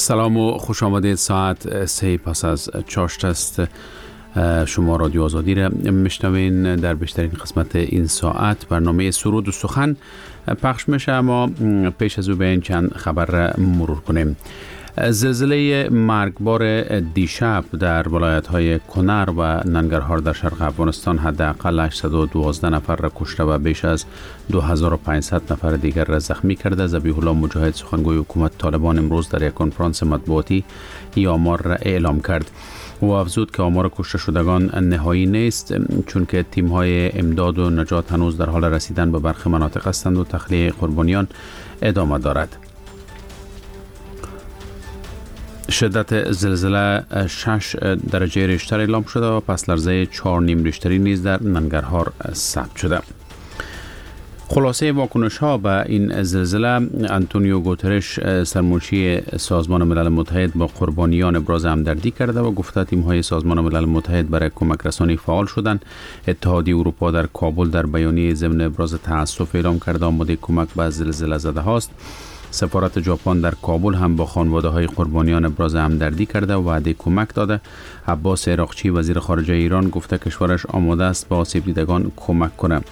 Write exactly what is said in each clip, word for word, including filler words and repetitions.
سلام و خوش آمدید. ساعت سه پس از چاشت است. شما رادیو آزادی را میشنوین. در بیشترین قسمت این ساعت برنامه سرود و سخن پخش میشه، اما پیش از او به این چند خبر را مرور کنیم. زلزله مرگبار دیشب در ولایت‌های کنر و ننگرهار در شرق افغانستان حداقل هشتصد و دوازده نفر را کشته و بیش از دو هزار و پانصد نفر دیگر را زخمی کرده. ذبیح الله مجاهد سخنگوی حکومت طالبان امروز در یک کنفرانس مطبوعاتی این آمار را اعلام کرد. او افزود که آمار کشته شدگان نهایی نیست، چون که تیم‌های امداد و نجات هنوز در حال رسیدن به برخی مناطق هستند و تخلیه قربانیان ادامه دارد. شدت زلزله شش درجه ریشتر اعلام شده و پس لرزه چهار نیم ریشتری نیز در ننگرهار ثبت شده. خلاصه واکنش ها به این زلزله: انتونیو گوترش سرمنشی سازمان ملل متحد با قربانیان ابراز همدردی کرده و گفته تیم های سازمان ملل متحد برای کمک رسانی فعال شدند. اتحادیه اروپا در کابل در بیانیه ضمن ابراز تأسف اعلام کرده آماده کمک به زلزله زده هاست. سفارت ژاپن در کابل هم با خانواده‌های قربانیان ابراز همدردی کرده و وعده کمک داده. عباس عراقچی وزیر خارجه ایران گفته کشورش آماده است به آسیب دیدگان کمک کند.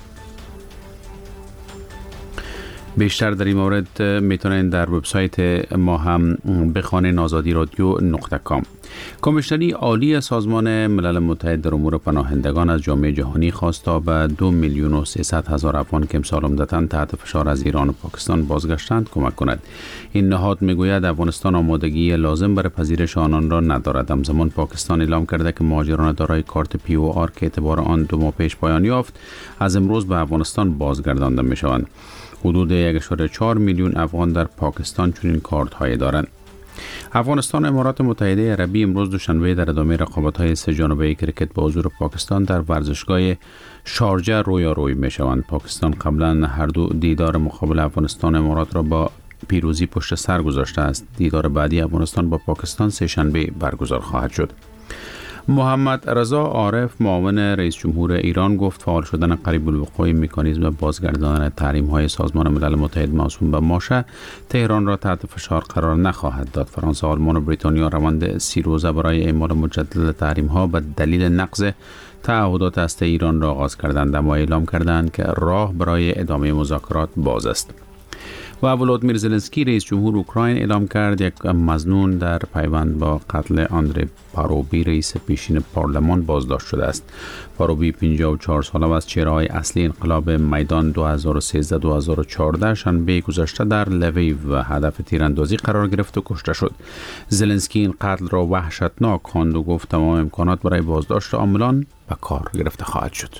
بیشتر در این مورد میتونین در وبسایت ما هم بخوانید، آزادی رادیو نقطه کام. کمیشنری عالی سازمان ملل متحد در امور پناهندگان از جامعه جهانی خواست تا به دو میلیون و سیصد هزار افغان که امسال عمدتاً تحت فشار از ایران و پاکستان بازگشتند کمک کند. این نهاد میگوید افغانستان آمادگی لازم برای پذیرش آنان را ندارد. همزمان پاکستان اعلام کرده که مهاجران دارای کارت پی او آر که اعتبار آن دو ماه پیش پایان یافت از امروز به افغانستان بازگردانده میشوند. حدود یک و چهار میلیون افغان در پاکستان چنین کارت های دارند. افغانستان و امارات متحده عربی امروز دوشنبه در ادامه رقابت‌های سه جانبه کرکت با حضور پاکستان در ورزشگاه شارجه رویاروی میشوند. پاکستان قبلا هر دو دیدار مقابل افغانستان و امارات را با پیروزی پشت سر گذاشته است. دیدار بعدی افغانستان با پاکستان سه شنبه برگزار خواهد شد. محمد رضا عارف معاون رئیس جمهور ایران گفت فعال شدن قریب الوقوع مکانیزم بازگرداندن تحریم‌های سازمان ملل متحد موسوم به ماشه تهران را تحت فشار قرار نخواهد داد. فرانسه، آلمان و بریتانیا روند سی روزه برای اعمال مجدد تحریم‌ها به دلیل نقض تعهدات هسته ایران را آغاز کردند، اما اعلام کردند که راه برای ادامه مذاکرات باز است. و ولادیمیر زلنسکی رئیس جمهور اوکراین اعلام کرد یک مظنون در پیوند با قتل آندری پاروبی رئیس پیشین پارلمان بازداشت شده است. پاروبی پنجاه و چهار ساله و از چهره‌های اصلی انقلاب میدان دو هزار و سیزده دو هزار و چهارده شنبه گذشته در لویو و هدف تیراندازی قرار گرفت و کشته شد. زلنسکی این قتل را وحشتناک خواند و گفت تمام امکانات برای بازداشت عاملان به کار گرفته خواهد شد.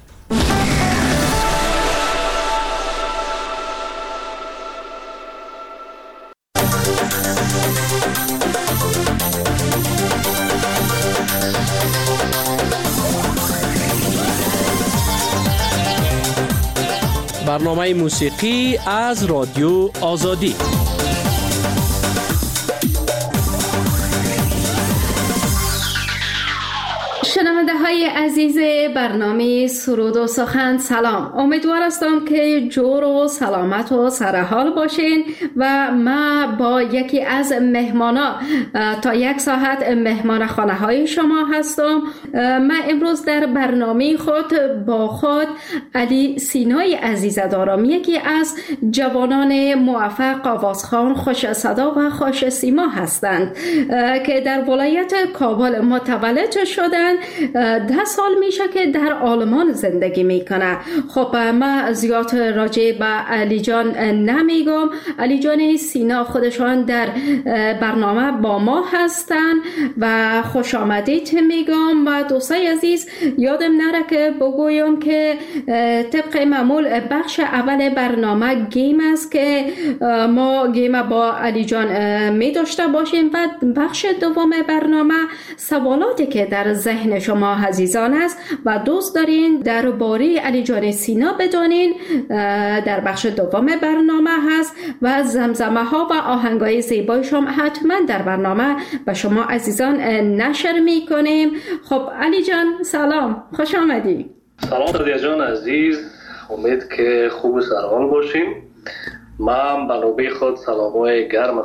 برنامه موسیقی از رادیو آزادی. شنونده های عزیز برنامه سرود و سخن، سلام. امیدوار هستم که جور و سلامت و سرحال باشین و ما با یکی از مهمانا تا یک ساعت مهمان خانه های شما هستم. من امروز در برنامه خود با خود علی سینای عزیز دارم، یکی از جوانان موفق آوازخوان خوش صدا و خوش سیما هستند که در ولایت کابل متولد شدند. ده سال میشه که در آلمان زندگی میکنه. خب من زیاد راجع به علی جان نمیگم. علی جان سینا خودشان در برنامه با ما هستن و خوش آمدید میگم. و دوستای عزیز یادم نره که بگویم که طبق معمول بخش اول برنامه گیم است که ما گیم با علی جان می داشته باشیم و بخش دوم برنامه سوالاتی که در ذهن شما عزیزان است و دوست دارین درباره علی جان سینا بدانین در بخش دوم برنامه هست و زمزمه ها و آهنگای زیبایش هم حتما در برنامه به شما عزیزان نشر می کنیم. خب علی جان سلام، خوش آمدی. سلام رادیا جان عزیز، امید که خوب و سرحال باشیم. من به نوبه خود سلامای گرم خودم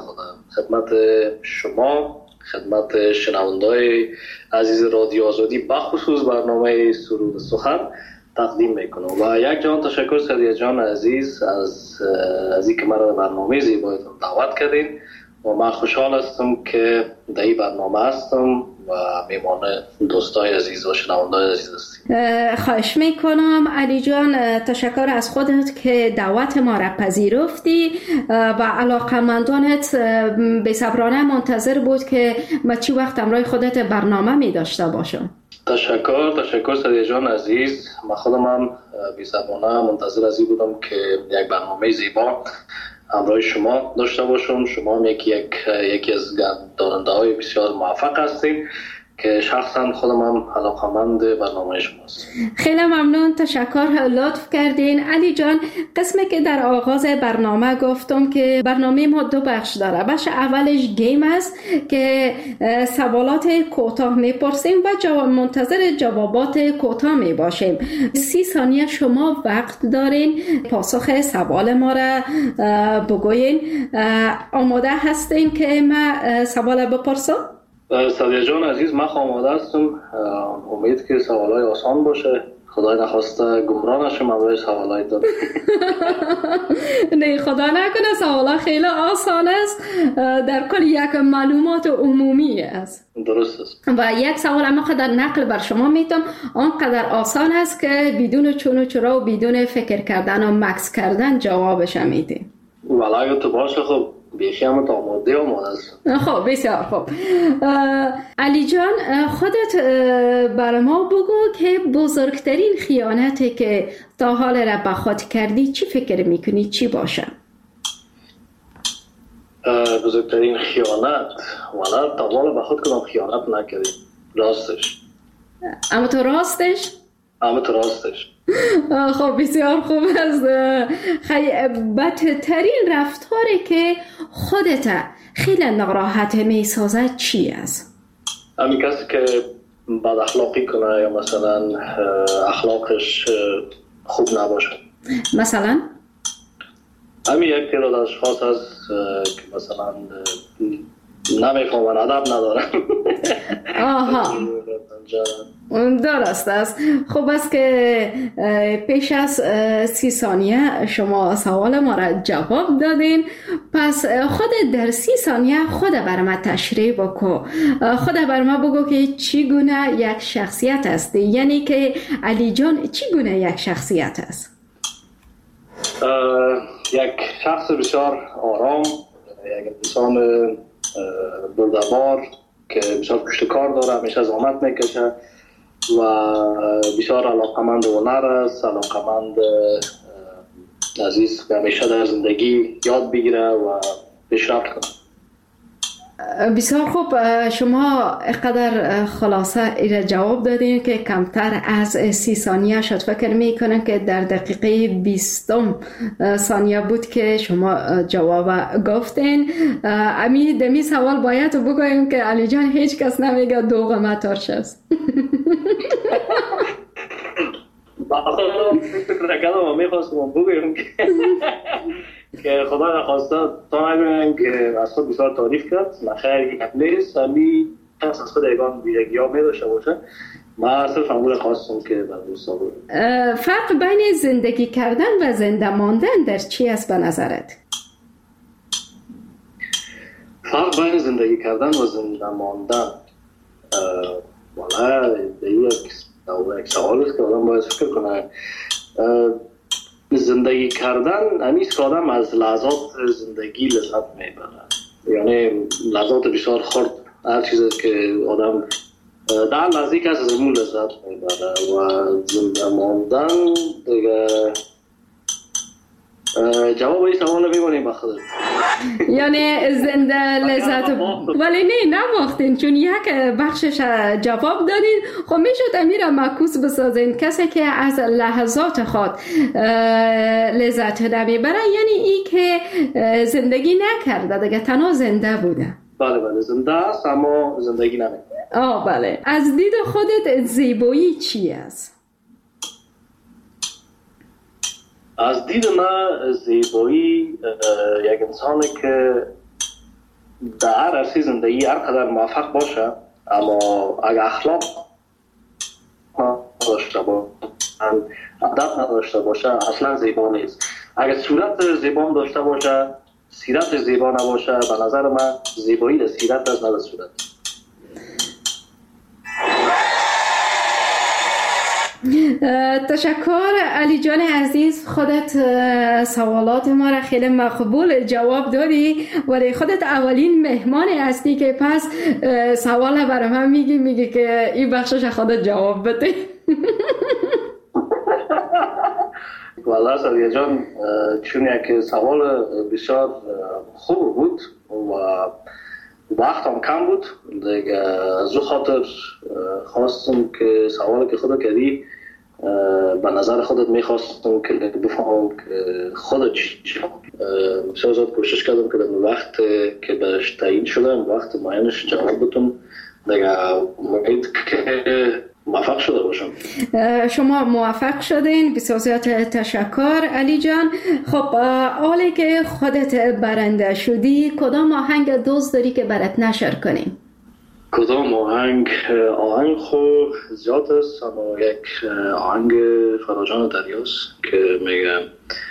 خدمت شما، خدمت شنونده‌های عزیز رادیو آزادی بخصوص برنامه سرود سخن تقدیم میکنم و یک جان تشکر سریع جان عزیز از از اینکه مرا برنامه زیبایتون دعوت کردین و من خوشحال هستم که در این برنامه هستم و میمان دوستای عزیز و شنونده‌های عزیز هستیم. خواهش میکنم علی جان، تشکر از خودت که دعوت ما را پذیرفتی و علاقمندانت بی‌صبرانه منتظر بود که ما چی وقت همراه خودت برنامه می داشته باشم. تشکر تشکر سریع جان عزیز. من خودم هم بی‌صبرانه منتظر از این بودم که یک برنامه زیبا همراه شما داشته باشم. شما هم یکی یک یکی از دارنده های بسیار موفق هستید که شخصا خودم هم علاقه‌مند برنامه شماست. خیلی ممنون، تشکر، لطف کردین. علی جان، قسمی که در آغاز برنامه گفتم که برنامه ما دو بخش داره. بخش اولش گیم است که سوالات کوتاه میپرسیم و جواب منتظر جوابات کوتاه میباشیم. سی ثانیه شما وقت دارین پاسخ سوال ما را بگوین. آماده هستین که ما سوال بپرسم؟ سریع جان عزیز، من آماده هستم. امید که سوالای آسان باشه. خدای نخواسته گمراه نشم برای سوالای دارم. نه خدا نکنه، سوالا خیلی آسان است، در کل یک معلومات عمومی است. درست است. و یک سوال اما قدر نقل بر شما میتونم آنقدر آسان است که بدون چون و چرا و بدون فکر کردن و مکس کردن جوابش میدیم. ولی اگه تو باشه خب بیشی همه تا آماده آماده است. خب بسیار خوب. علی جان، خودت بر ما بگو که بزرگترین خیانتی که تا حال را به خود کردی چی فکر میکنی چی باشه؟ بزرگترین خیانت ولی تا حال به خود کدام خیانت نکردیم. راستش. اما تو راستش؟ اما تو راستش. خب بسیار خوب است. خیلی بدترین رفتاری که خودت خیلی ناراحت می سازد چی است؟ همین کسی که بد اخلاقی کنه یا مثلا اخلاقش خوب نباشه. مثلا؟ همین یک تعداد اشخاص هست که مثلا نمیفهمن، ادب ندارن. آها درست است. خوب است که پیش از سی ثانیه شما سوال ما را جواب دادین. پس خود در سی ثانیه خود بر ما تشریح بکو. خود بر ما بگو که چی گونه یک شخصیت است، یعنی که علی جان چی گونه یک شخصیت است؟ یک شخص بسیار آرام، یک انسان بردبار که بسیار پشت کار داره، همیشه زحمت میکشه و بسیار علاقمند هنر است، علاقمند عزیز که همیشه در زندگی یاد بگیره و پیشرفت کنه. بسیار خوب، شما قدر خلاصه ایره جواب دادین که کمتر از سی ثانیه شد. فکر میکنم که در دقیقه بیستم ثانیه بود که شما جواب گفتین. امی دمی سوال باید بگویم که علی جان هیچ کس نمیگه دو قمت ترش است. باید فکر نکردم و میخواستم بگویم که که خدا نخواسته تا نگویم که از خود بسیار تعریف کرد. من خیلی یک نیست، همی کس از خود ایگان ویژگی ها می داشته باشه. من صرف همون خواستم که بر دوستا بود. فرق بین زندگی کردن و زنده ماندن در چی است به نظرت؟ فرق بین زندگی کردن و زنده ماندن والا یک سوال است که آدم باید فکر کنه. زندگی کردن همیست که آدم از لحظات زندگی لذت میبره، یعنی لحظات بسیار خرد، هر چیزی که آدم در لحظه که از زمون لذت میبره. و زنده ماندن دیگه جواب این سوال میبونیم بخدر. یعنی زنده لذت ولی نه نباختین، چون یک بخشش جواب دادین. خب میشد امیر معکوس بسازین کسی که از لحظات خود لذت نمیبره، یعنی ای که زندگی نکرده دیگه، تنها زنده بوده. بله بله زنده است اما زندگی نمیکنه. آه بله. از دید خودت زیبایی چی است؟ از دید من زیبایی یک انسانی که در هر عرصه زندگی هر قدر موفق باشه، اما اگر اخلاق نداشته باشه، ادب نداشته باشه، اصلا زیبا نیست. اگر صورت زیبا داشته باشه، سیرت زیبا نباشه، به نظر من زیبایی در سیرت است، نه در صورت. تشکر علی جان عزیز، خودت سوالات ما را خیلی مقبول جواب دادی، ولی خودت اولین مهمان هستی که پس سوال برای من میگی میگی که این بخشش خودت جواب بده. والله سریع جان، چون یک سوال بسیار خوب بود و وقت هم کم بود، دیگه از او خاطر خواستم که سوالی که خودت کردی به نظر خودت میخواستم که بفهمم که خودت چی بسیار زیاد کوشش کردم که در وقت که بهش تعیین شدم وقت معینش جواب بدم. دیگه امید که موفق شده باشم. شما موفق شدین، بسیار زیاد تشکر علی جان. خب حالی که خودت برنده شدی، کدام آهنگ دوست داری که برات نشر کنیم؟ کدام آهنگ؟ آهنگ خود زیاد است، اما یک آهنگ فراجان دریاست که میگه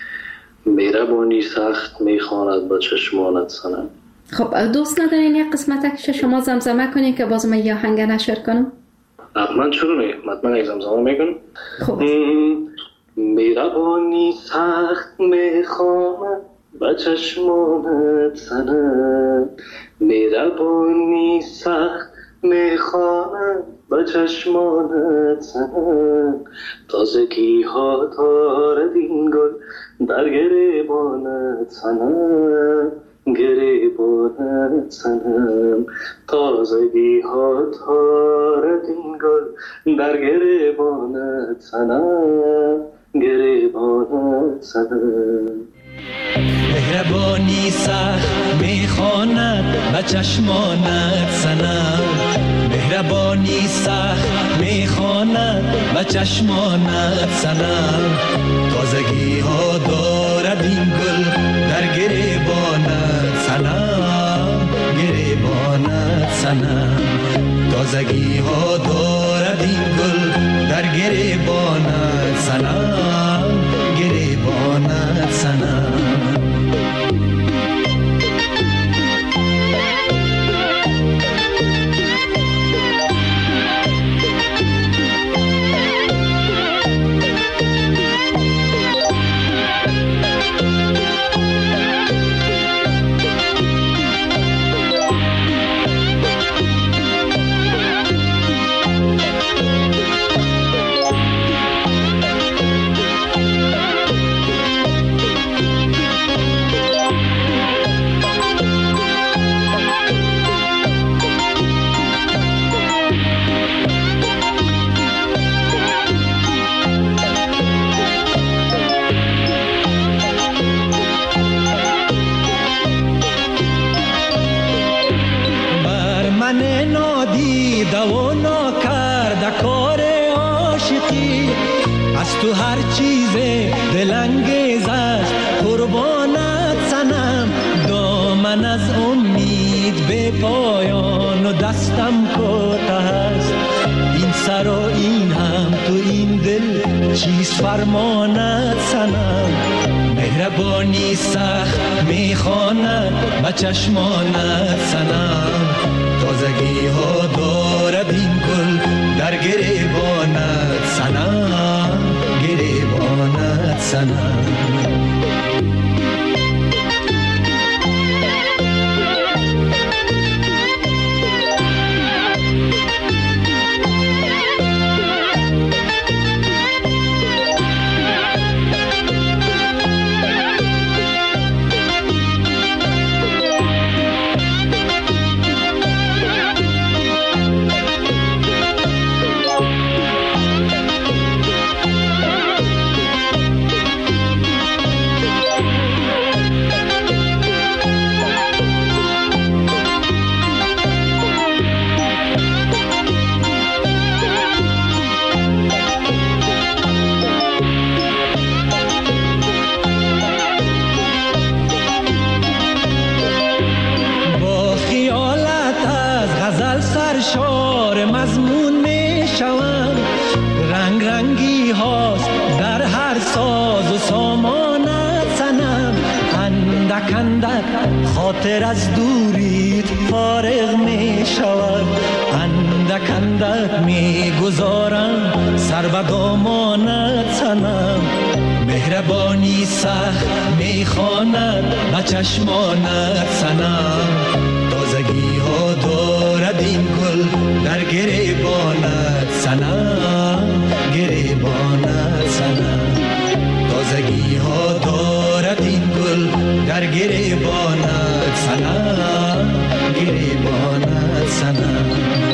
مهربانی سخت میخواند با چشمانت سنم. خب دوست ندارین یک قسمتش شما زمزمه کنین که باز من یه آهنگ نشر کنم؟ من چرا نه؟ من یک زمزمه میکنم. خب مهربانی سخت میخواند با چشمانت سنم، مهربانی سخت میخواند با چشمانت سنم، تازگی ها دارد این گل در گریبانت سنم، گریبانت سنم، تازگی ها دارد این گل در گریبانت سنم، گریبانت سنم. مهربانی سخت میخواند به چشمانت سنم، مهربانی سخت میخواند به چشمانت سنم، تازگی ها دارد این گل در گریبانت سنم، گریبانت سنم، تازگی ها دارد این گل در گریبانت سنم، گریبانت سنم. تو هر چیز دلانگیز است قربانت سنم، دامن از امید به پایان و دستم کوته است، این سر و این هم تو این دل چیست فرمانت سنم، مهربانی سخت میخواند به چشمانت سنم، تازگی ها دارد این گل در گریبانت سنم، گریبانت سنم. کندد خاطر از دوریت فارغ می شود، اندک اندک می گذارم سر و دامانت سنم، مهربانی سخت می خواند به چشمانت سنم، تازگی ها دارد این گل در گریبانت سنم، گریبانت سنم، تازگی ها دارد این گل در گریبانت سنم، گریبانت سنم.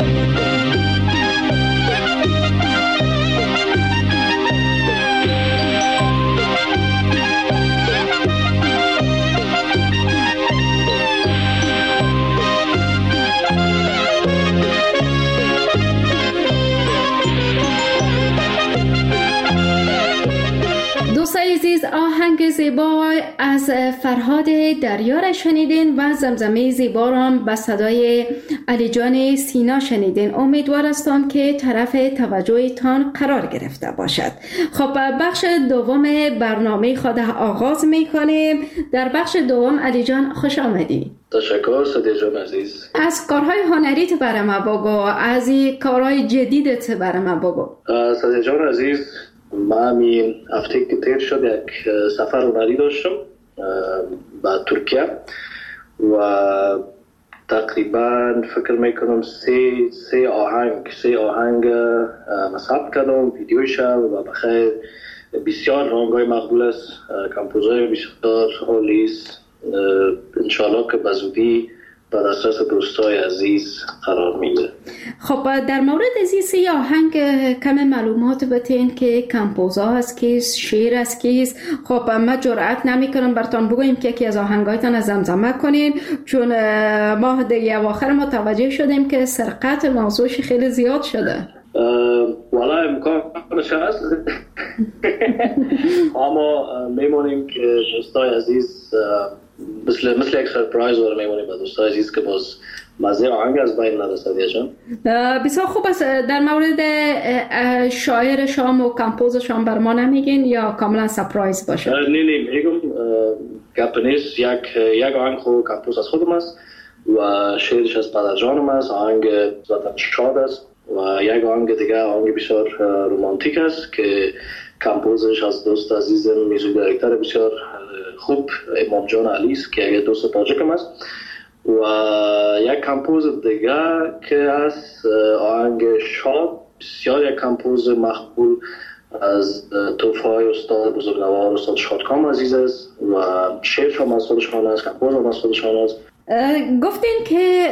عزیز، آهنگ زیبا از فرهاد دریا را شنیدین و زمزمه زیبا را به صدای علی جان سینا شنیدین. امیدوار هستم که طرف توجهتان قرار گرفته باشد. خب بخش دوم برنامه خود آغاز می کنیم. در بخش دوم علی جان خوش آمدی. تشکر صدیق جان عزیز. از کارهای هنریت برای ما بگو، از این کارهای جدیدت برای ما بگو. صدیق جان عزیز، من همین هفته که تیر شد یک سفر هنری داشتم به ترکیه و تقریبا فکر میکنم سه سه آهنگ سه آهنگ ثبت کردم، ویدیوش و بخیر بسیار رنگای مقبول است، کمپوزای بسیار عالی است. انشالله که بزودی به دسترس دوستای عزیز قرار میده. خب در مورد از این سه آهنگ کم معلومات بتین که کمپوزا است کیست، شعر است کیست. خب ما جرأت نمی کنم براتون بگویم که یکی از آهنگایتان از زمزمه کنین، چون ما دیگه اواخر متوجه شدیم که سرقت موضوعش خیلی زیاد شده. والا امکانش هست اما میمونیم که دوستای عزیز مثل مثل یک سرپرایز وارد میمونیم به دوستای عزیز که باز مزه آهنگ از بین نرسد. یجان بسیار خوب است. در مورد شاعر شام و کمپوز شام بر ما نمیگین یا کاملا سرپرایز باشه؟ نه نه میگم گپ نیست. یک یک آهنگ خود کمپوز از خودم است و شعرش از پدر جانم است. آهنگ ذاتاً شاد است و یک آهنگ دیگه آهنگ بسیار رومانتیک است که کمپوزش از دوست عزیزم میوزیک دایرکتور بسیار خوب امام جان علی است که یک دوست تاجیکم است و یک کمپوز دیگه که از آهنگ شاد بسیار یک کمپوز مقبول از توفای استاد بزرگوار استاد شادکام عزیز است و شعرش هم از خودشان است، کمپوز هم از خودشان است. گفتین که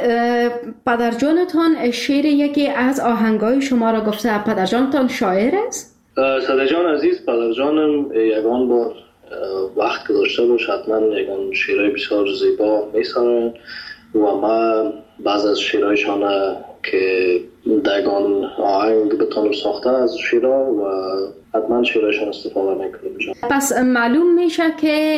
پدرجانتان شعر یکی از آهنگای شما را گفته. پدرجانتان شاعر است؟ صدیق جان عزیز، پدرجانم یگان بار وقت گذاشته باش حتما یگان شعرهای بسیار زیبا میسرن و من بعض از شعرهایشان که دگان آهنگ بتانم ساخته از شعرها و حتما شعرهایشان استفاده میکنیم. پس معلوم میشه که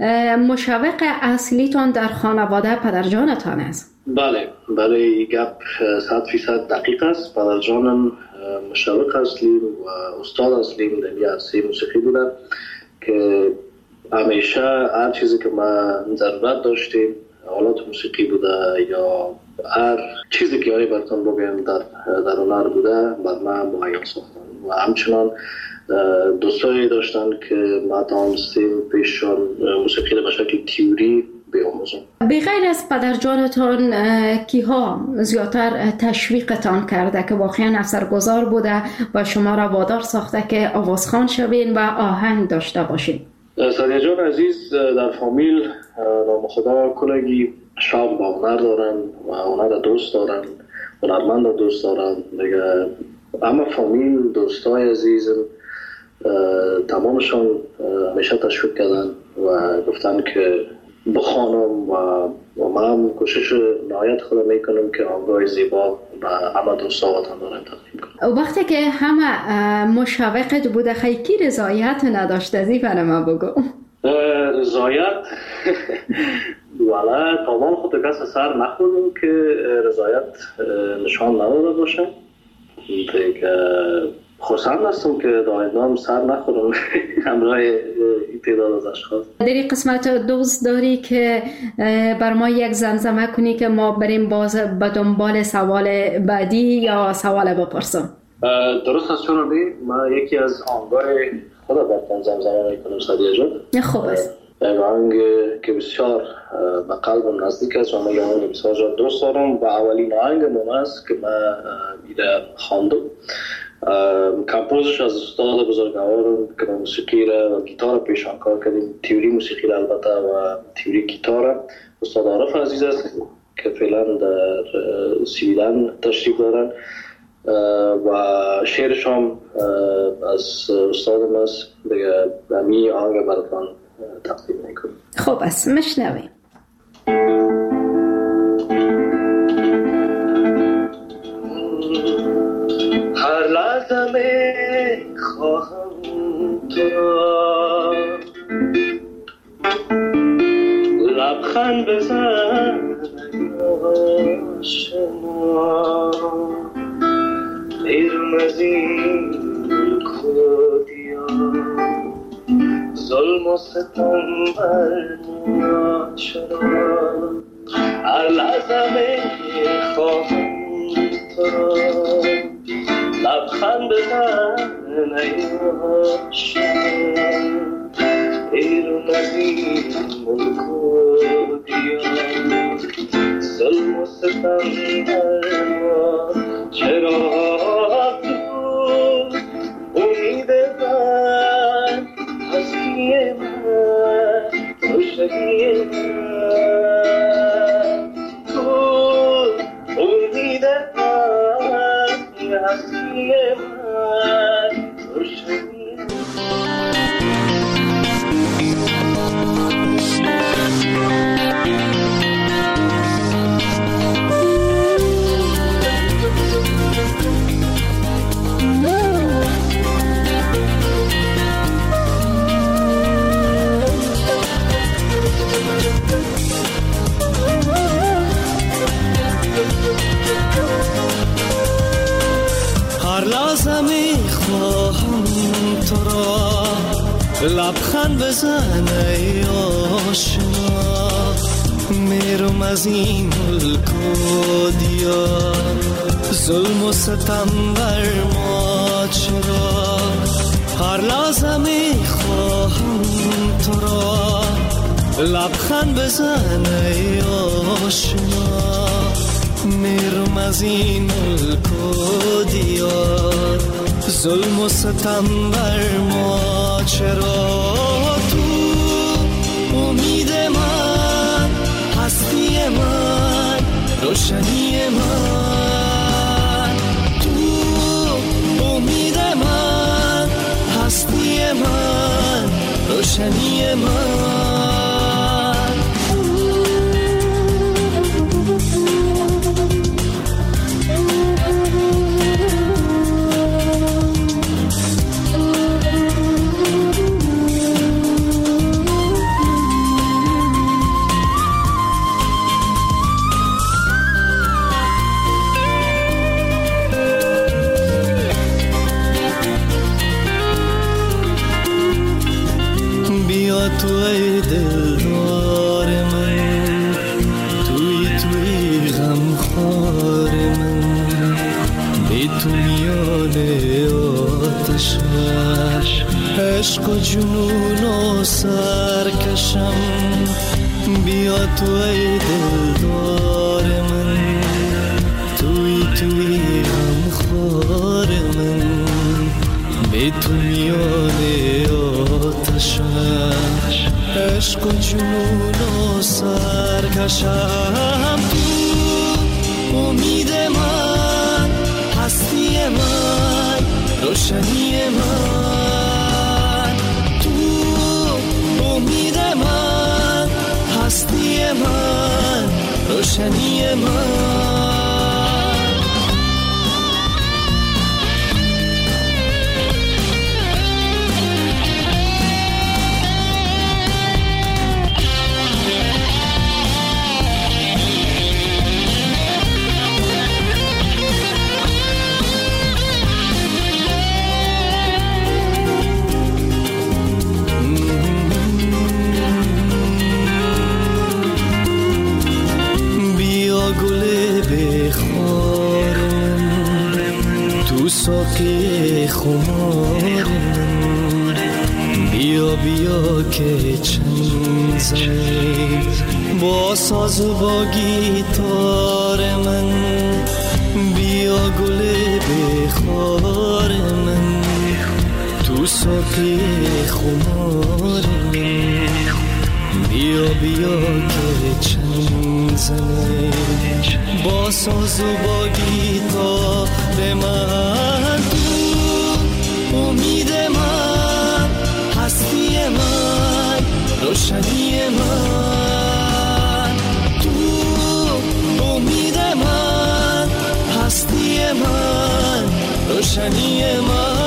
مشوق اصلیتان در خانواده پدرجانتان است؟ بله بله، این گپ صد فیصد دقیق است. پدرجانم مشوق اصلی و استاد اصلی در عرصه موسیقی بودن که همیشه هر چیزی که ما ضرورت داشتیم، آلات موسیقی بوده یا هر چیزی که هایی براتون بگیم در در هنر بوده بر من مهیا ساختن و همچنان دوستایی داشتن که ما تانستیم پیششان موسیقی رو به شکل تیوری بیاموزم. بغیر از پدرجانتان کیها زیادتر تشویقتان کرده که واقعا اثرگذار بوده و شما را وادار ساخته که آوازخوان شوین و آهنگ داشته باشین؟ صدیق جان عزیز، در فامیل نام خدا کلگی شام با هنر دارن و هنر دوست دارن، هنرمند دوست دارن دیگه. اما فامیل دوستای عزیزم تمامشون همیشه تشویق کردن و گفتن که بخوانم و و من کوشش نهایت خودم میکنم که آهنگای زیبا و همه دوستاواتان دارم تقدیم کنم. وقتی که همه مشوقت بوده خیلی رضایت نداشته ازی برای ما بگو. رضایت والا تمام خود کس سر نخوردم که رضایت نشان نداده باشم دیگه. خرسند هستم که در آینده سر نخورم همراه این تعداد از اشخاص. در این قسمت دوست داری که بر ما یک زمزمه کنی که ما بریم باز به دنبال سوال بعدی یا سوال بپرسم؟ درست است چون من یکی از آهنگای خدا برکن زمزمه میکنم سادیه جان. خوب است. یک آهنگ که بسیار به قلبم نزدیک است و من این آهنگ بسیار دوست دارم و اولین آهنگ من است که من میره خواندم. کمپوزش از استاد بزرگوارم که موسیقی را و گیتار پیشان کار کردیم، تیوری موسیقی را البته و تیوری گیتار استاد عارف عزیز است که فعلا در سویدن تشریف دارن و شعرش هم از استادم است. دیگه همی آهنگ براتون تقدیم میکنم. خوب است، مشنویم. هر لحظه می خواهم تو را لبخند بزن آشنا، بیرون از این کودیا ظلم و ستم بر ما چرا. هر لحظه می خواهم تو را لبخند بزن ای آشنا، بیرون از این ملک و دیار ظلم و ستم بر ما چرا. تو امید من هستی من روشنی من، تو امید من هستی من روشنی من. لبخند بزن ای آشنا، میرم از این ملک و دیار ظلم و ستم بر ما چرا. هر لحظه میخواهم تو را لبخند بزن ای آشنا، میرم از این ملک و دیار ظلم و ستم بر ما چرا. تو امید من هستی من روشنی من، تو امید من هستی من روشنی من. تو ای دلدار من، توی توی غمخوار من، بی تو میان آتش عشق و جنون و سرکشم. بیا تو ای دلدار من، توی توی غمخوار من، بی تو میان آتش عشق و جنون و سرکشم. تو امید من هستی من روشنی من، تو امید من هستی من روشنی من. ساقی خمار من، بیا بیا که چنگ زنی با ساز و با گیتار من، بیا گل بخار من، تو ساقی خمار من، بیا بیا که چنگ زنی با ساز و با گیتار من، تو امید من، هستی من، روشنی من، تو امید من، هستی من، روشنی من.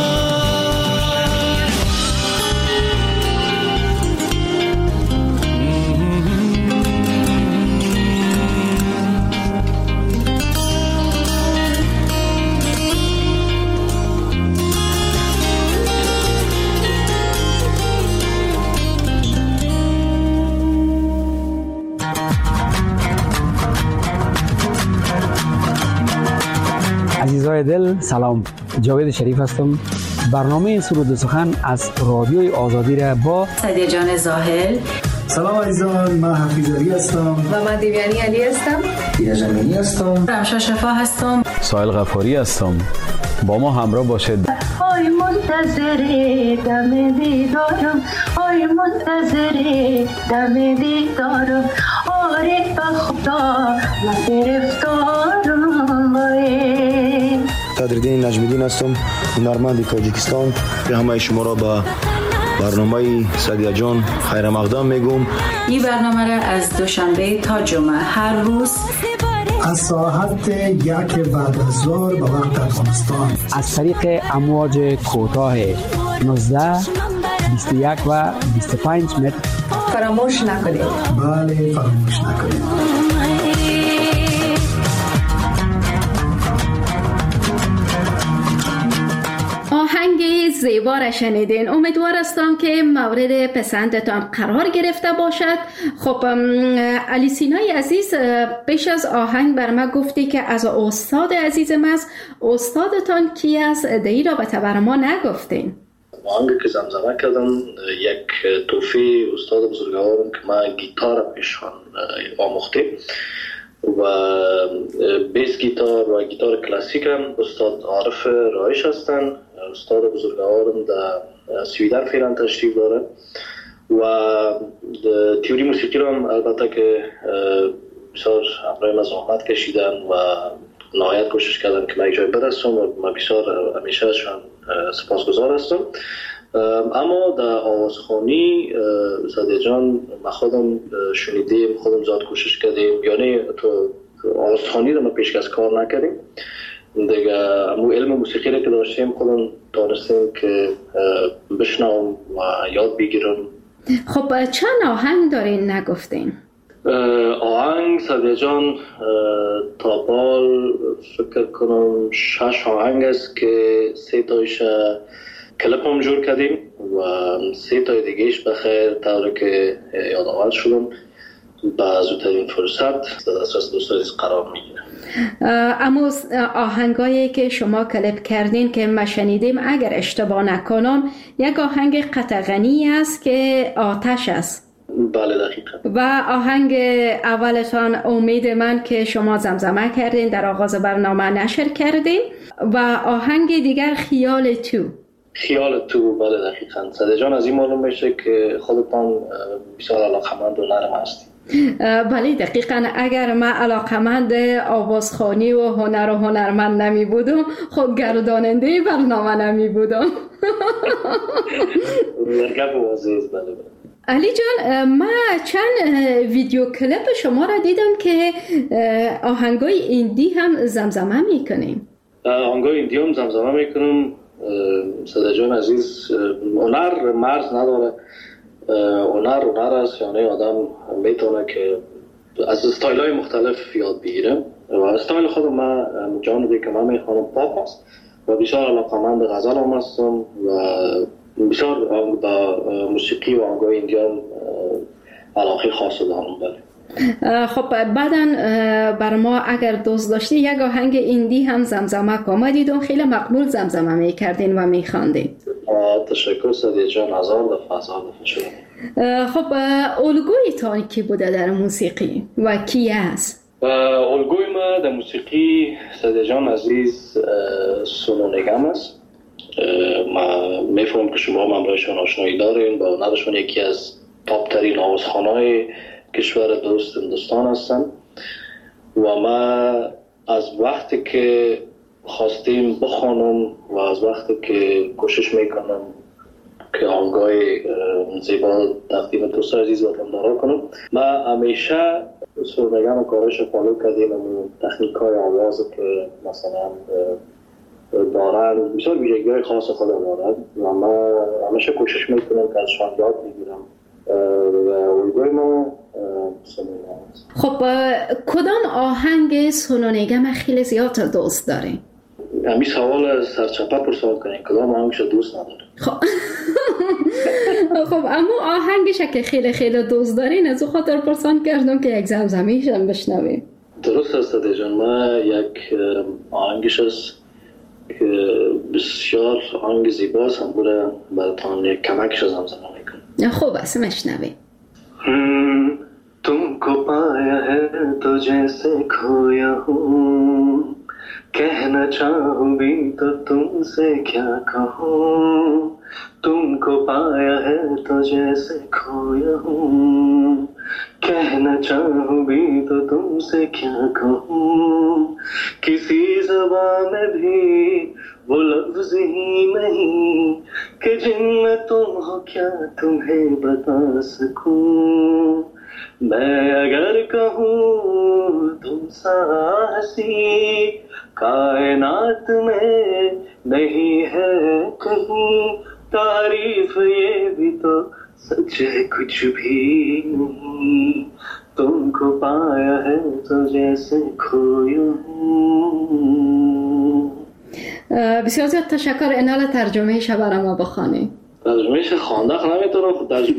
عزیزای دل سلام، جاوید شریف هستم. برنامه سرود و سخن از رادیوی آزادی را با سعدیه جان زاهل. سلام عزیزان، من حفیظ علی هستم و من دیویانی علی هستم. دینا جمعی هستم. رمشا شفا هستم. سایل غفاری هستم. با ما همراه باشید. آی منتظر دم دیدارم، آی منتظر دم دیدارم، آره به خدا من گرفتارم. قدردین نجمیدین هستم، هنرمند تاجیکستان. به همه شما را با برنامه سعدیه جان خیر مقدم میگم. این برنامه را از دوشنبه تا جمعه هر روز از ساعت یک بعد از ظهر به وقت افغانستان از طریق امواج کوتاه نوزده، بیست و یک و بیست و پنج متر فراموش نکنید. بله فراموش نکنید. آهنگ زیبا را شنیدین. امیدوار هستم که مورد پسندتان قرار گرفته باشد. خب علی سینای عزیز، پیش از آهنگ بر ما گفتی که از استاد عزیزم است. استادتان کی است؟ دی را به بر ما نگفتین. آهنگی که زمزمه کردم یک توفیق استاد بزرگوارم که ما گیتار پیشان آموخته و بیس گیتار و گیتار کلاسیک هم استاد عارف رایش هستن. استاد بزرگوارم در سویدن فعلا تشریف داره و تیوری موسیقی رو هم البته که بسیار همراه ما زحمت کشیدن و نهایت کوشش کردن که ما یک جای برسم و ما بسیار همیشه ازشان سپاسگزار هستم. اما در آوازخوانی سعدیه جان ما خودم شنیدیم، خودم زیاد کوشش کردیم، یعنی تو آوازخوانی رو ما پیشکش کار نکردیم دیگه. امو علم موسیقی رو که داشتیم خودم دانستیم که بشنوم و یاد بگیرم. خب چند آهنگ دارین نگفتین؟ آهنگ سعدیه جان تا بال فکر کنم شش آهنگ است که سه تایش کلپ هم جور کردیم و سه تای دیگهش بخیر طوری که یادآور شدم با زودترین فرصت در دسترس دوستان قرار میگیره. اما آهنگایی که شما کلپ کردین که ما شنیدیم اگر اشتباه نکنم یک آهنگ قطغنی است که آتش است. بله دقیقا. و آهنگ اولتان امید من که شما زمزمه کردین در آغاز برنامه نشر کردین و آهنگ دیگر خیال تو. خیال تو بله دقیقا. سعدیه جان از این معلوم میشه که خودتان بسیار علاقمند و نرم هستید. بله دقیقا. اگر من علاقمند آوازخوانی و هنر و هنرمند نمی بودم خب گرداننده برنامه نمی بودم. گپ واضحه است. بله علی جان، من چند ویدیو کلیپ شما را دیدم که آهنگای ایندی هم زمزمه میکنیم. آهنگای ایندی هم زمزمه میکنم. سعدیه جان عزیز هنر مرز نداره. هنر هنر است، یعنی آدم میتونه که از استایل های مختلف یاد بگیره و استایل خودم من جانبی که من میخوانم پاپ است و بسیار علاقمند به غزل هم هستم و بسیار با موسیقی و آهنگای ایندی هم علاقه خاص دارم. بله. خب بعداً بر ما اگر دوست داشتی یک آهنگ ایندی هم زمزمه کن. ما دیدم خیلی مقبول زمزمه میکردین و میخواندین. تشکر سعدیه جان، هزار دفعه هزار دفعه شد. خب الگوی تا کی بوده در موسیقی و کی است؟ الگوی ما در موسیقی سعدیه جان عزیز سونو نگم است. ما میفهمم که شما هم برایشان آشنایی دارین، با نظرشون یکی از تاپ ترین آوازخوان‌های کشور دوست هندوستان هستن و ما از وقتی که خواستیم بخوانم و از وقتی که کوشش میکنم که آهنگای زیبا تقدیم دوست عزیز و تمدارا کنم، ما همیشه سرنگم و کارش فالو کردیم و تکنیک های آواز که مثلا دارن بسیار ویژگی های خاص خود دارن و ما همیشه کوشش میکنم که ازشان یاد بگیرم و الگوی ما سونو. خب کدام آهنگ سونو نگم خیلی زیاد دوست داری؟ همین سوال سرچپه پرسان کنین، کدام آهنگش دوست نداری؟ خب خب اما آهنگش که خیلی خیلی دوست دارین از او خاطر پرسان کردم که یک زمزمیش هم بشنویم. درست است سعدیه جان، ما یک آهنگش است که بسیار آهنگ زیباست، هم بوده براتان یک کمکش زمزمه میکنم. خوب است میشنویم. तुमको पाया है तो जैसे खोया हूँ, कहना चाहूँ भी तो तुमसे क्या कहूँ. तुमको पाया है तो जैसे खोया हूँ, कहना चाहूँ भी तो तुमसे क्या कहूँ. किसी ज़बान में भी वो लफ्ज़ ही नहीं कि जिनमें तुम हो क्या तुम्हें बता सकूं. मैं अगर कहूँ तुम सा हंसी कायनात में नहीं है कहीं, तारीफ ये भी तो सच है कुछ भी नहीं. तुमको पाया है तो जैसे खोया हूँ. بسیار زیاد تشکر. انال ترجمه شب برای ما بخوانی. ترجمه ش خوانده خ نمیتونم خود ترجمه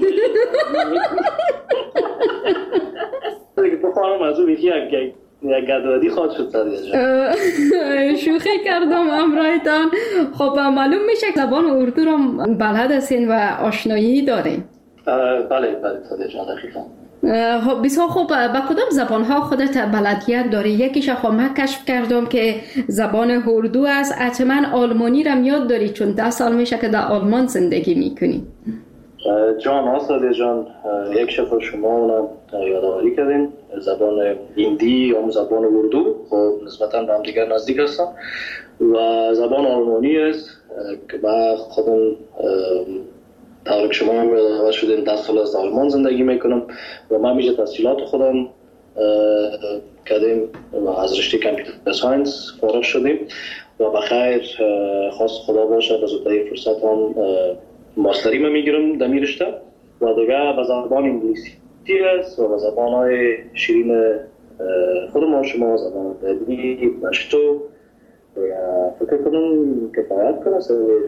دیگه بخوانم از اون یکی یک یک گدوادی خواهد شد سعدیه جان. شوخی کردم امرایتان. خب معلوم میشه که زبان اردو رو بلد هستین و آشنایی دارین؟ بله بله سعدیه جان دقیقاً. خب بسیار خوب. با کدام زبان ها خودت بلدیت داری؟ یکیش خب من کشف کردم که زبان اردو است. حتما آلمانی رو یاد داری چون ده سال میشه که در آلمان زندگی میکنی. جان آساده جان، یک شفر شما اونم یادآوری کردین. زبان هندی یا زبان اردو خب نسبتا به هم دیگر نزدیک هستن و زبان آلمانی است که با خودم طور که شما هم یادآور شدین ده سال از آلمان زندگی میکنم و من میشه تحصیلات خودم کردیم و از رشته کامپیوتر ساینس فارغ شدیم و بخیر خواست خدا باشه به زودترین فرصت هم ماستری من میگیرم در می رشته و دیگه به زبان انگلیسی است و به زبان های شیرین خود ما شما زبان دبی پشتو فکر کنم کفایت کنه.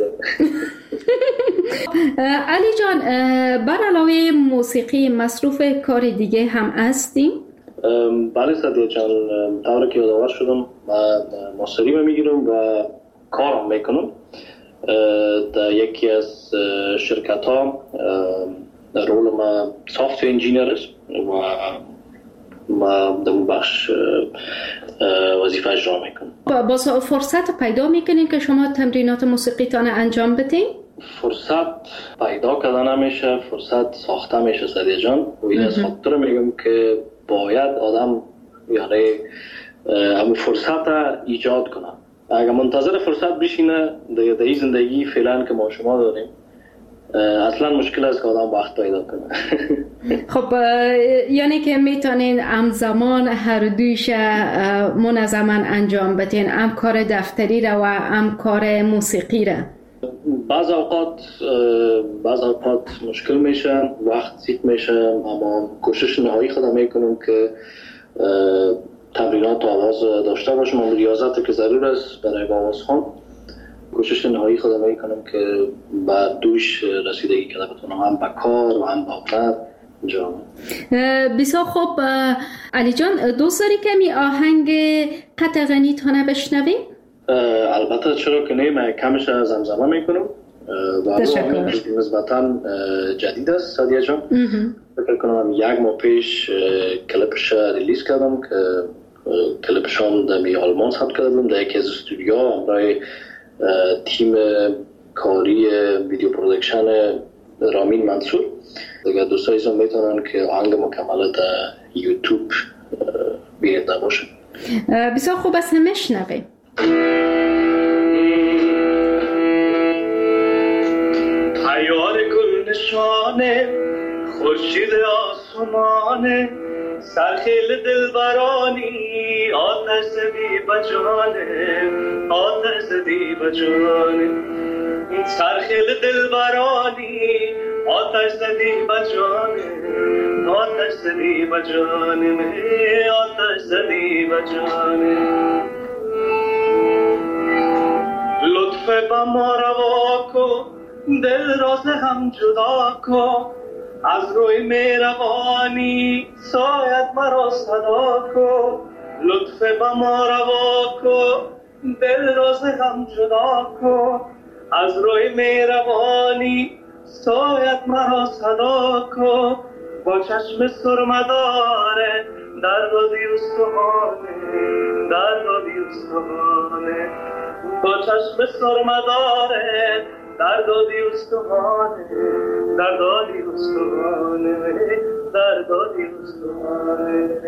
علی جان، بر علاوه موسیقی مصروف کار دیگه هم هستی؟ بله سعدیه جان، طوری که یادآور شدم من ماستری من میگیرم و کارم میکنم در یکی از شرکت ها. رول ما سافت انجینیر است و ما در اون بخش وظیفه اجرا میکنم. با فرصت پیدا میکنین که شما تمرینات موسیقی تان انجام بدین؟ فرصت پیدا کردن نمیشه، فرصت ساخته میشه سعدیه جان. و این از خاطر میگم که باید آدم یعنی همون فرصت ایجاد کنه. اگر منتظر فرصت بشینه در این زندگی فعلا که ما شما داریم اصلا مشکل است که آدم وقت پیدا کنه. خب یعنی که میتونین همزمان هر دویش منظما انجام بدین، هم کار دفتری را و هم کار موسیقی را؟ بعض اوقات بعض اوقات مشکل میشه، وقت زیاد میشه، اما کوشش نهایی خودم میکنم که تمرینات آواز داشته باشم و ریاضت که ضرور است برای آواز خوان. کوشش نهایی خودم میکنم که بعد دوش رسیدگی کرده بتونم هم به کار و هم به هنر جان. بسیار خوب علی جان، دوست داری کمی آهنگ قطع غنی تا بشنویم؟ البته چرا که نه، من کمش زمزمه میکنم. تشکر. نسبتا جدید است سادیه جان. فکر کنم یک ماه پیش کلیپش ریلیز کردم که کلیپشان در آلمان ثبت کردم در یکی از استودیوها همراه تیم کاری ویدیو پرودکشن رامین منصور. دیگه دوستایشون میتونن که آهنگ مکمل در یوتیوب بیننده باشن. بسیار خوب است، میشنویم. تیار گل نشانه خورشید آسمانه سرخیل دلبرانی آتش زدی بجانه آتش زدی بجانه سرخیل دلبرانی آتش زدی بجانه آتش زدی بجانه آتش زدی بجانه لطف با ما روا کن دل راز هم جدا کن از روی مهربانی سایت مرا صدا کن لطف با ما روا کن دل راز هم جدا کن از روی مهربانی سایت مرا صدا کن با چشم سرمداره در دادی استخانه در دادی استخانه با چشم سرمداره در دادی استخانه در دادی استخانه در دادی استخانه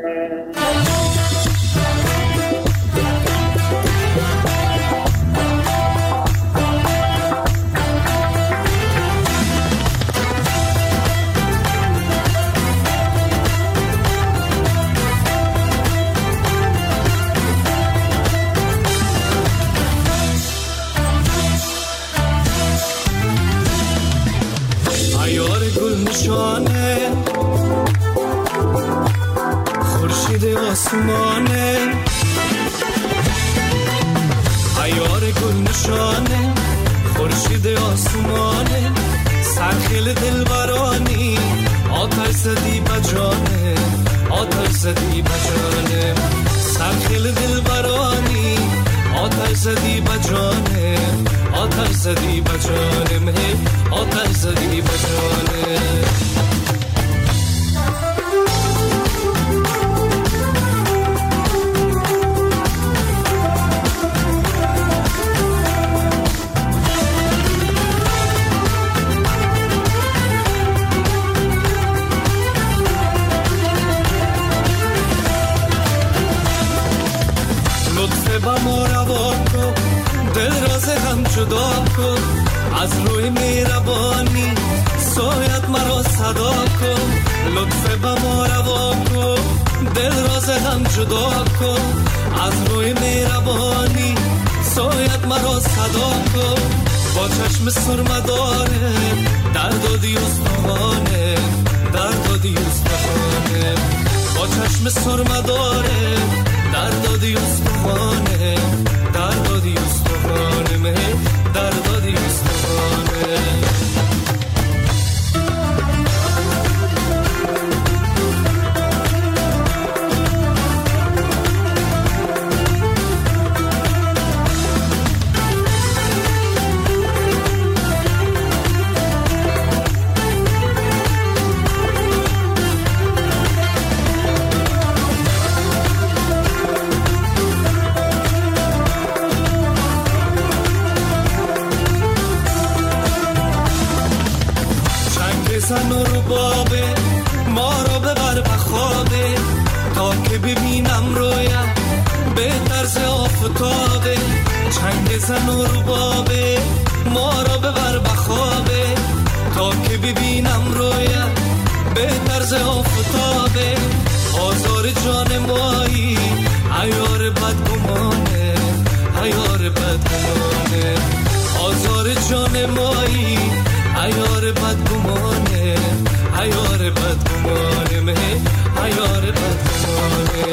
نشانه خورشید آسمانه عیار گل نشانه خورشید آسمانه سرخیل دلبرانی آتش زدی بجانه آتش زدی بجانه سرخیل دلبرانی آتش زدی بجانه آتش زدی بجانه آتش زدی بجانه لطف با ما روا کن دل راز هم جدا کن از روی مهربانی سایت مرا صدا کن لطف با ما روا کن دل راز هم جدا کن از روی مهربانی سایت مرا صدا کن با چشم سرمداره در دادی استخانه در دادی استخانه با چشم سرمداره در دادی استخانه در دادی استخانه در دادی استخانه زن و ربابه ما رو ببر بخوابه تا که ببینم رویم به طرز آفتابه چنگ زن و ربابه ما رو ببر بخوابه تا که ببینم رویم به طرز آفتابه آزار جان مایی عیار بدگمانه عیار بدگمانه آزار جان مایی عیار بدگمانه عیار بدگمانه مه عیار بدگمانه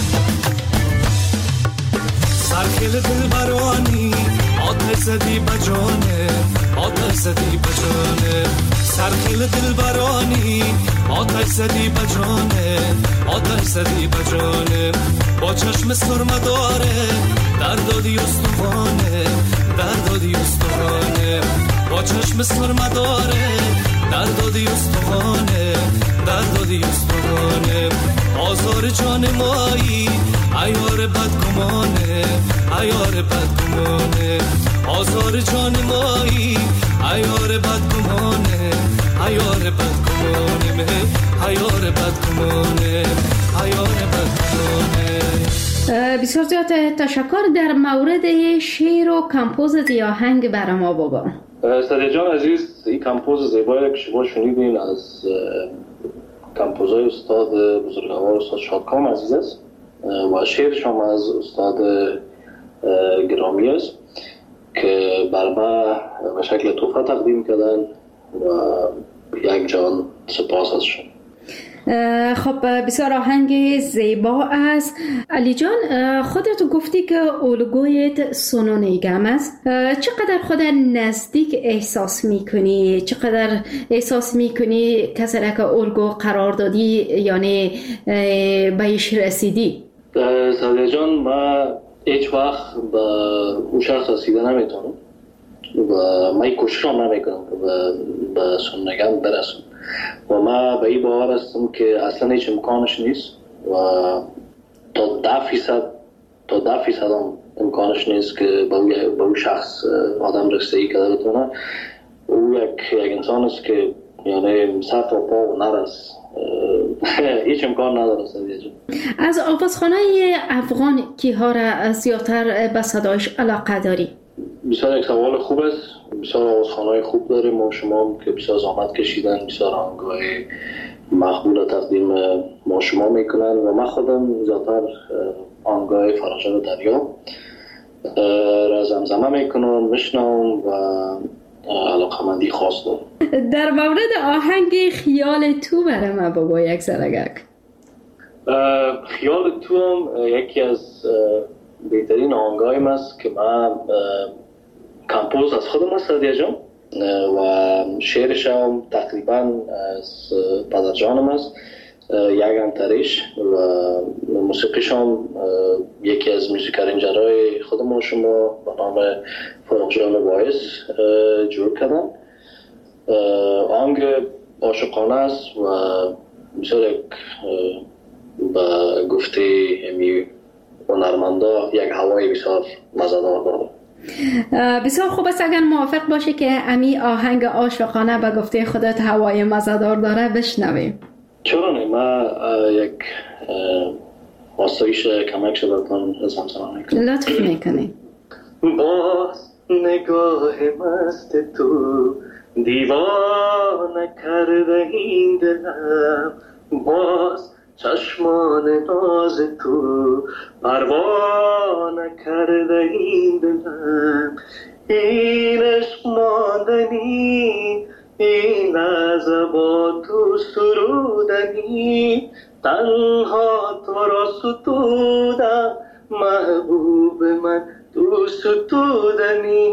سرخیل دلبرانی آتش زدی بجانه آتش زدی بجانه سرخیل دل برانی آتش زدی بجانه آتش زدی بجانه با چشم سرمه داره در دادی استوانه در دادی استوانه با چشم سرمه داره در دادی استوانه در دادی استوانه آزار جان مایی عیار بدگمانه عیار بدگمانه آزار جان مایی عیار بدگمانه عیار بدگمانه عیار بدگمانه عیار بدگمانه. بسیار زیاد تشکر. در مورد شعر و کمپوز آهنگ برای ما بگو. سادیا جان عزیز، این کمپوز زیبایی که شما شنیدین از کمپوزای استاد بزرگوار استاد شادکام عزیز است و شعرش هم از استاد گرامی است که بر ما به شکل تحفه تقدیم کردن و یک جان سپاس ازشون. خب بسیار آهنگ زیبا است. علی جان، خودت گفتی که الگویت سونو نیگم است. چقدر خود نزدیک احساس میکنی؟ چقدر احساس میکنی کسی را که الگو قرار دادی یعنی بهش رسیدی؟ سادیا جان، ما هیچ وقت به اون شخص رسیده نمیتونم و من کوشش هم نمیکنم که به سونو نیگم برسم و ما به این باور هستم که اصلا هیچ امکانش نیست و تا ده فیصد تا ده فیصد هم امکانش نیست که به اون شخص آدم رسیدگی کرده بتونه. او یک یک انسان است که یعنی سر تا پا و نرس هیچ امکان نداره. از آوازخانه افغان کیها را زیادتر به صدایش علاقه داری؟ بسیار یک سوال خوب است. بسیار آوازخانه‌های خوب داریم ما شما که بسیار زحمت کشیدن، بسیار آهنگ‌های مقبول تقدیم ما شما میکنن و من خودم زیادتر آهنگ‌های فرجان دریا را زمزمه میکنم، میشنوم و علاقه‌مندی خاص دارم. در مورد آهنگ خیال تو برای ما بگو یک سرگک. خیال تو هم یکی از بهترین آهنگایم است که من کمپوز از خودم است سادیا جان و شعرش هم تقریبا از پدر جانم است، یک انتریش و موسیقیش هم یکی از موسیقارنجرهای خودم شما به نام فاروق جان وایس جور کردن. آهنگ عاشقانه است و بسیار یک به گفته امی هنرمندا یک هوای بسیار مزه‌دار داره. بسیار خوب است اگر موافق باشی که امی آهنگ عاشقانه به گفته خودت هوای مزه‌دار داره بشنویم. چرا نه؟ ما یک آسایش کمک شدتان زمزمه میکنم. لطف میکنی. باز نگاه مست تو دیوانه کرده این دلم، باز چشمان ناز تو پروانه کرده این دلم، این عشق ماندنی این لحظه با تو سرودنی، تنها تو را ستودم محبوب من تو ستودنی،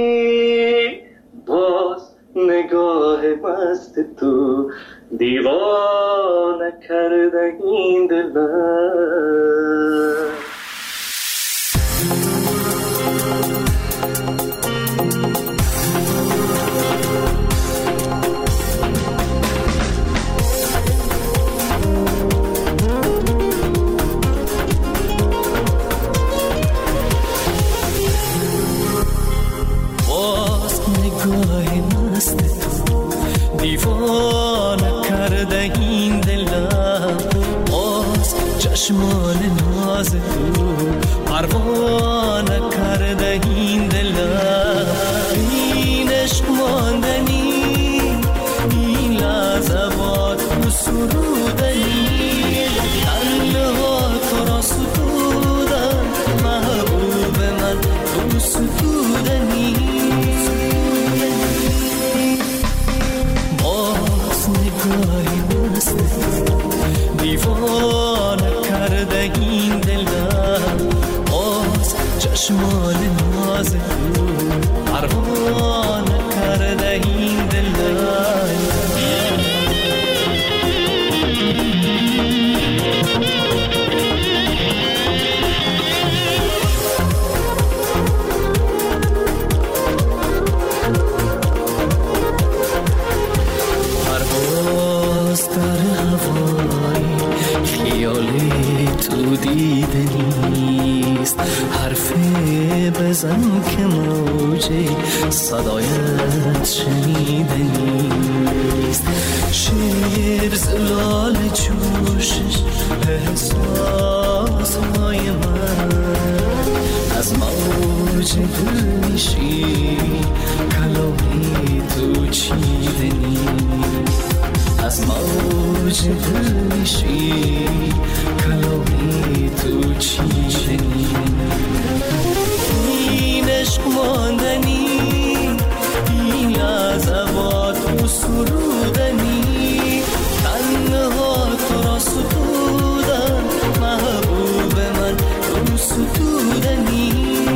باز نگاه مست تو دیوانه کرده این دلم. دیوانه کرده این دلم، باز چشمان ناز تو پروانه کرده این دلم، این عشق ماندنی این لحظه با تو سرودنی، تنها تو را ستودم محبوب من تو ستودنی، دیوانه کرده این دلم، باز چشمان ناز تو پروانه کرده این دلم. باز در هوایی خیالی تو دیده نیست، حرفی بزن که موجی صدایت شنیده نیست. شیر زلال جوشش احساس های من از موج دل میشی، کلامی تو چیده نیست. از موج دل میشی، کلامی تو چیده نیست. این عشق ماندنی، این لحظات تو سرودنی، تنها تو را ستودن محبوب من تو ستودنی.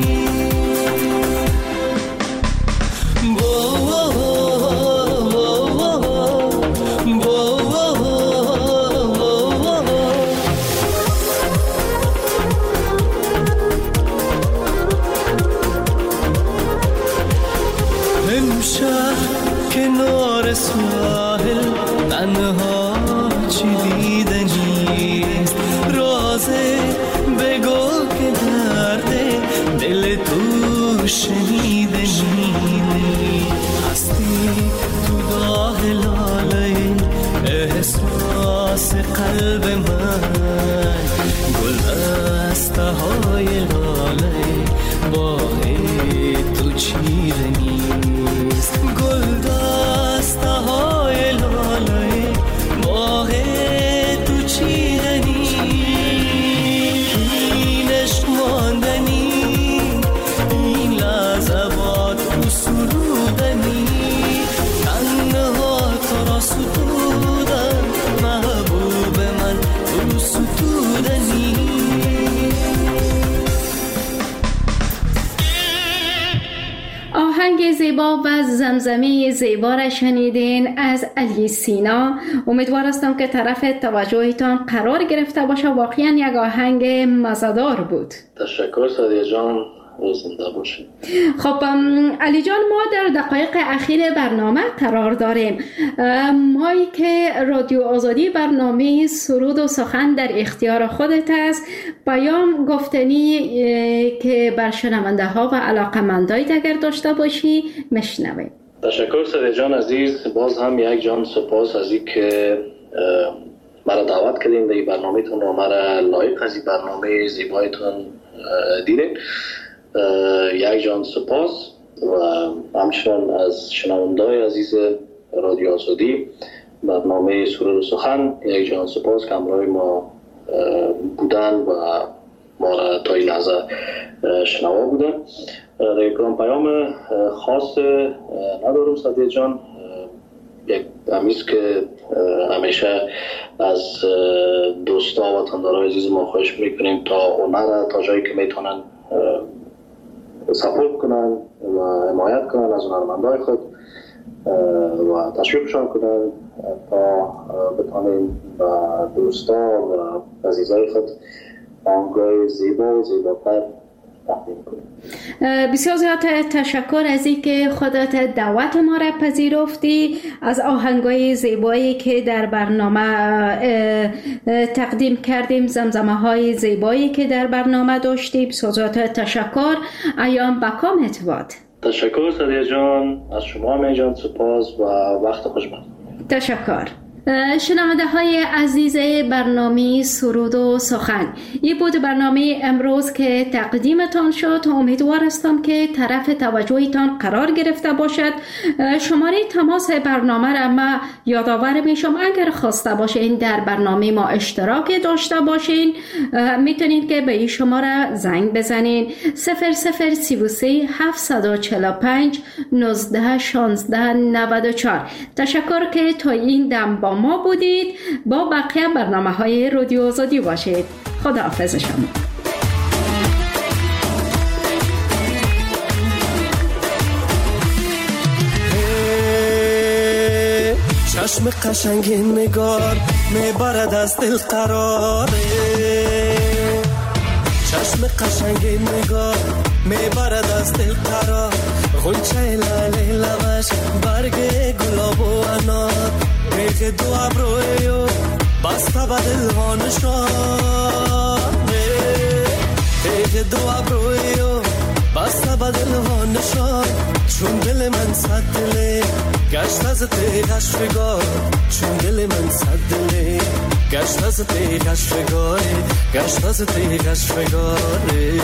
کنار ساحل تنها چی دیده نیست، رازه بگو که درده دل تو شنیده نیست. هستی تو داغ لاله احساس قلب من، گل دسته های لاله باغ تو چیده نیست. گل دسته های لاله باغ تو چیده نیست. این عشق ماندنی، این لحظات تو سرودنی، تنها تو را ستودن محبوب من تو ستودنی. آهنگ زیبا و زمزمه زیبا را شنیدین از علی سینا. امیدوار هستم که طرف توجهتان قرار گرفته باشه. واقعا یک آهنگ مزه‌دار بود. تشکر سادیه جان، زنده باشید. خب علی جان، ما در دقایق اخیر برنامه قرار داریم. مایی که رادیو آزادی برنامه سرود و سخن در اختیار خودت است، پیام گفتنی که بر شنونده ها و علاقمندای اگر داشته باشی مشنویم. تشکر سادیه جان عزیز، باز هم یک جان سپاس از این که مرا دعوت کردین در این برنامه‌تون و مرا لایق از این برنامه زیبایتون دیدین. یک جان سپاس و همچنان از شنونده‌های عزیز رادیو آزادی برنامه سرود و سخن یک جان سپاس که همراه ما بودن و ما را تا این لحظه شنوا بودن. در کدام پیام خاص ندارم سادیه جان، یک همیست که همیشه از دوستا و تندارای عزیز ما خواهش میکنیم تا هنر تا جایی که میتونن سپورت کنن و حمایت کنن از هنرمندای خود و تشویقشان کنن تا بتانیم و دوستا و عزیزای خود آنگاه زیبا و زیباتر تقدیم کنیم. بسیار زیاد تشکر از این که خودت دعوت ما را پذیرفتی، از آهنگای زیبایی که در برنامه تقدیم کردیم، زمزمه های زیبایی که در برنامه داشتیم. بسیار زیاد تشکر. ایام بکام اتواد. تشکر سادیه جان، از شما می جان سپاس و وقت خوش بخیر. تشکر. شنونده های عزیز برنامه سرود و سخن، این بود برنامه امروز که تقدیمتان شد. امیدوار هستم که طرف توجهتان قرار گرفته باشد. شماره تماس برنامه را ما یادآور میشم، اگر خواسته باشین در برنامه ما اشتراک داشته باشین میتونید که به این شماره زنگ بزنین صفر صفر سی و سه هفتصد و چهل و پنج نوزده شانزده نود و چهار. تشکر که تا این دم با ما بودید. با بقیه برنامه های رادیو آزادی باشید. خداحافظ شما. چشم قشنگ نگار میبرد از دل قراره، چشم قشنگ نگار میبرد از دل قرار، غنچه لاله لبش برگ گلاب و انار، پیک دو ابرویو بسته به دل ها نشانه پیک دو ابرویو بسته به دل ها نشان چون دل من صد دله گشت از تیغش فگار چون دل من صد دله گشت از تیغش فگاره گشت از تیغش فگاره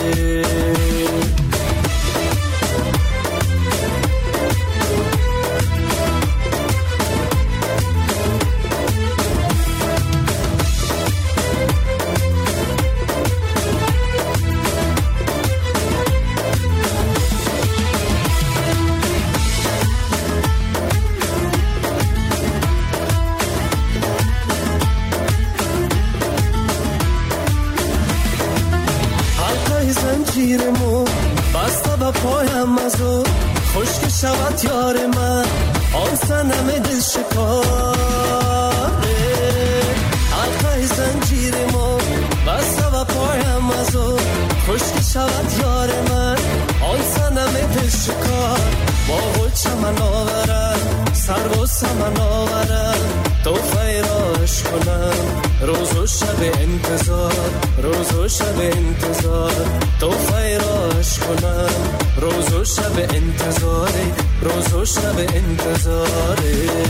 زنجیرمو بسته به پایم ازو خشک شود یار من آن سنم دل شکاره حلقه زنجیرمو بسته به پایم ازو خشک شود یار من آن سنم دل شکار با خود چمن آورم سر و سمن آورم تو فیراش کنم روز و شب انتظار روز و شب انتظار تو فیراش کنم روز و شب انتظار روز و شب انتظار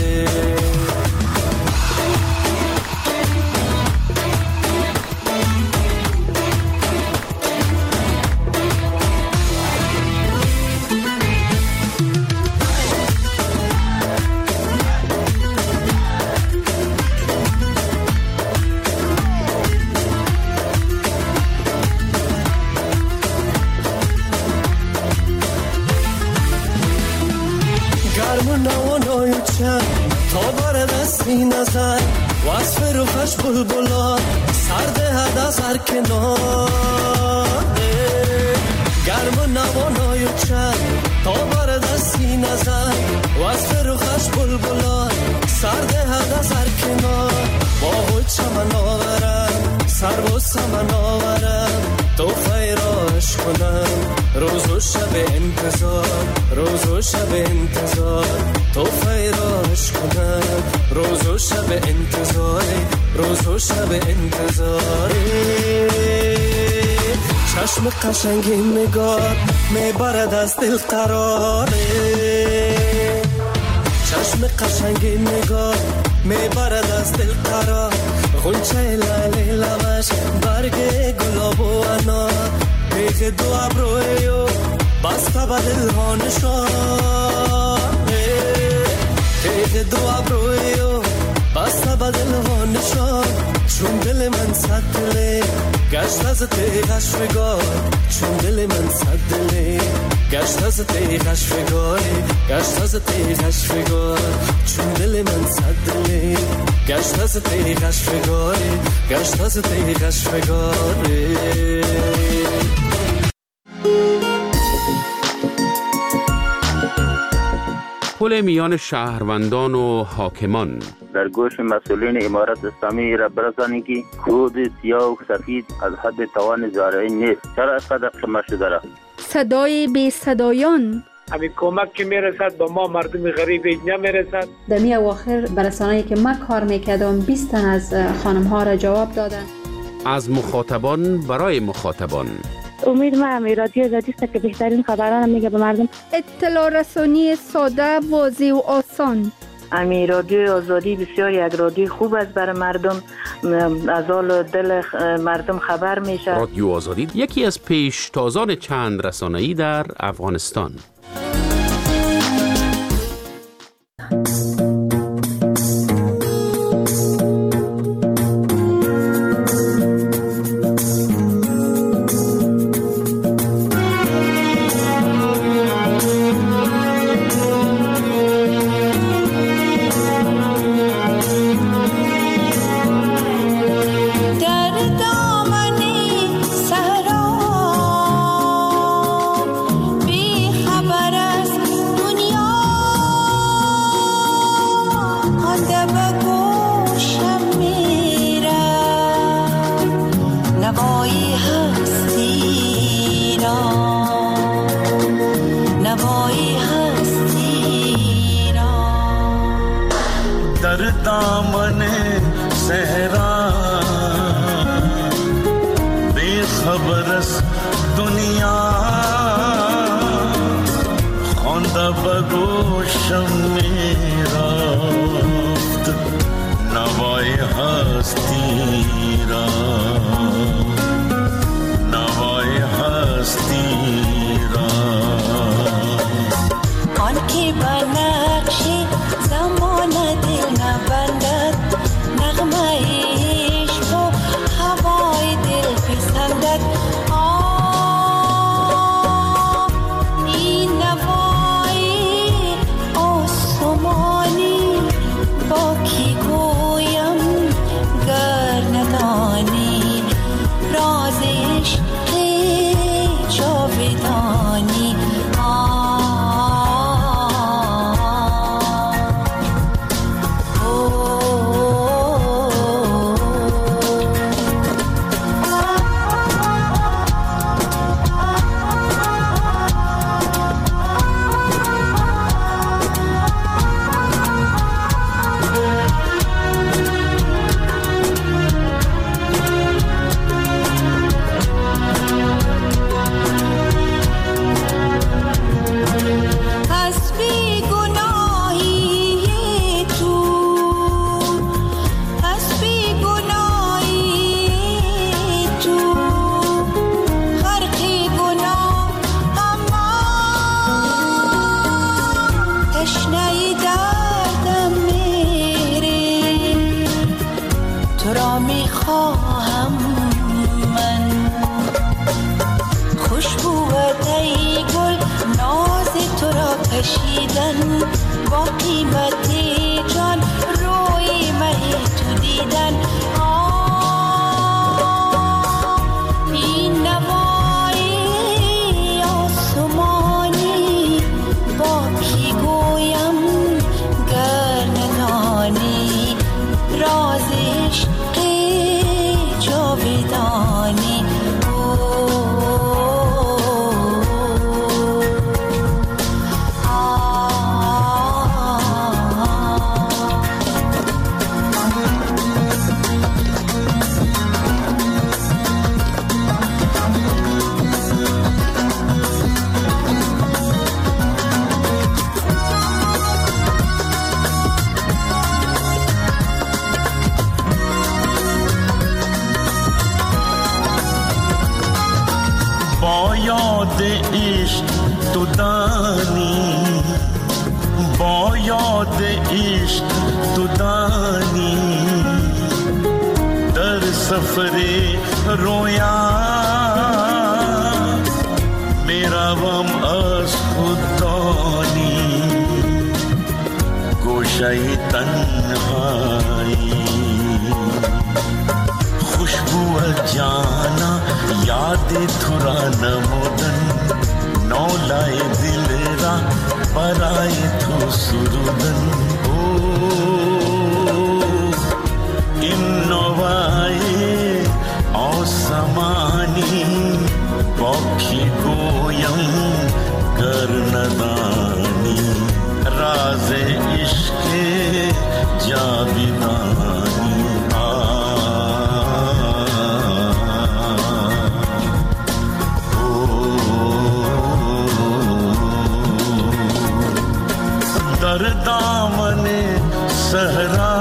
تا بارد از این نظر وصف روخش بلبلا سرده هد از هر کناره گرم و نوانای چند تا بارد از این نظر وصف روخش بلبلا سرده هد از هر کنار با خود چمن آورم سر و سمن آورم تو فیراش کنم روز و شب انتظار روز و شب انتظار تو فیراش کنم روز و شب انتظار روز و شب انتظار چشم قشنگی نگار میبرد از دل قراره چشم قشنگی نگار میبرد از دل قرار غنچه لاله لبش برگ گلاب و انار پیک دو ابرویو بسته به دل ها نشانه پیک دو ابرویو بسته به دل ها نشان چون دل من صد دله گشت از تیغش فگار چون دل من صد دله گشت از تیغش فگاره گشت از تیغش فگار چون دل من صد دله گشت از تیغش فگاره گشت از تیغش فگاره پل میان شهروندان و حاکمان در گوش مسئولین امارت اسلامی را برسانید که کود سیاه و سفید از حد توان زارعی نیست. چرا اینقدر قمه شده را؟ صدای بی صدایان همین کمک که میرسد به ما مردم غریب اینجا میرسد. در می اواخر برسانه‌ای که من کار میکردم بیست تن از خانم ها را جواب دادن. از مخاطبان برای مخاطبان امید ما هم رادیو آزادی است که بهترین خبران میگه به مردم. اطلاع رسانی ساده، واضح و آسان. امی رادیو آزادی بسیار یک رادیو خوب است برای مردم، از حال دل مردم خبر میشه. رادیو آزادی یکی از پیشتازان چند رسانه‌ای در افغانستان. خبر خبرست دنیا خوانده به گوشم می رفت نوای هستی را نوای هستی را آن که به نقش زمان دل نبندد نغمه عشق و هوای دل پسندد این نوای آسمانی با کی گویم گر ندانی راز عشق جاودانی با قیمت جان روی مه تو دیدن این نوای آسمانی با کی گویم گر ندانی راز عشق جاودانی یاد عشق تو دانی با یاد عشق تو دانی در سفر رویا می روم از خوددانی گوشه تنهایی خوشبو جانا یاد تو را نمودن نولای دل را برای تو سرودن او این نوای آسمانی با کی گویم گر ندانی راز عشق جاودانی در دامن صحرا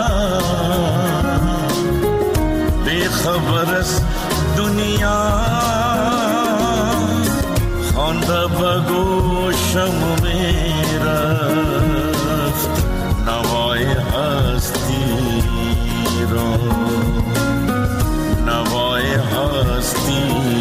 بے خبر است دنیا خوانده به گوشم می رفت نوای هستی را نوای هستی